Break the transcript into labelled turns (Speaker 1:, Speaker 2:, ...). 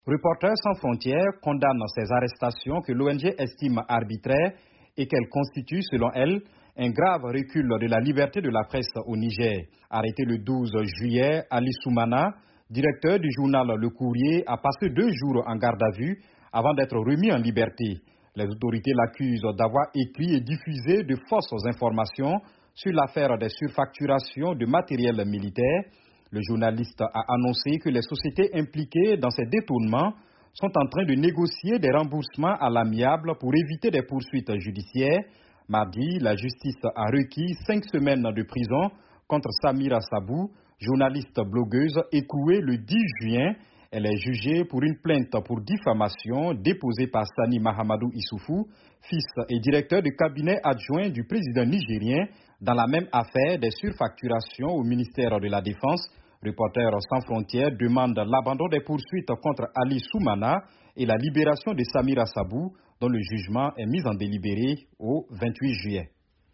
Speaker 1: Reporters sans frontières condamne ces arrestations que l'ONG estime arbitraires et qu'elles constituent, selon elle, un grave recul de la liberté de la presse au Niger. Arrêté le 12 juillet, Ali Soumana, directeur du journal Le Courrier, a passé 2 jours en garde à vue avant d'être remis en liberté. Les autorités l'accusent d'avoir écrit et diffusé de fausses informations sur l'affaire des surfacturations de matériel militaire. Le journaliste a annoncé que les sociétés impliquées dans ces détournements sont en train de négocier des remboursements à l'amiable pour éviter des poursuites judiciaires. Mardi, la justice a requis 5 semaines de prison contre Samira Sabou, journaliste blogueuse écrouée le 10 juin. Elle est jugée pour une plainte pour diffamation déposée par Sani Mahamadou Issoufou, fils et directeur du cabinet adjoint du président nigérien, dans la même affaire des surfacturations au ministère de la Défense. Reporters sans frontières demande l'abandon des poursuites contre Ali Soumana et la libération de Samira Sabou, dont le jugement est mis en délibéré au 28 juillet.